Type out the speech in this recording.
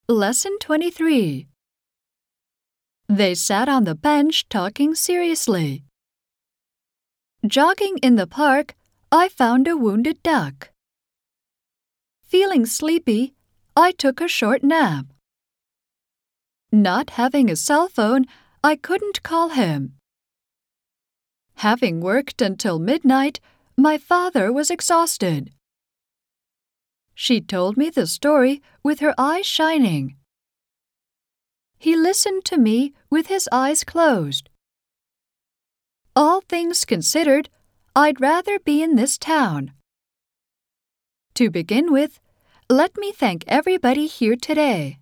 Lesson 23. They sat on the bench talking seriously. Jogging in the park, I found a wounded duck. Feeling sleepy, I took a short nap. Not having a cell phone, I couldn't call him. Having worked until midnight, my father was exhausted. She told me the story with her eyes shining. He listened to me with his eyes closed. All things considered, I'd rather be in this town. To begin with, let me thank everybody here today.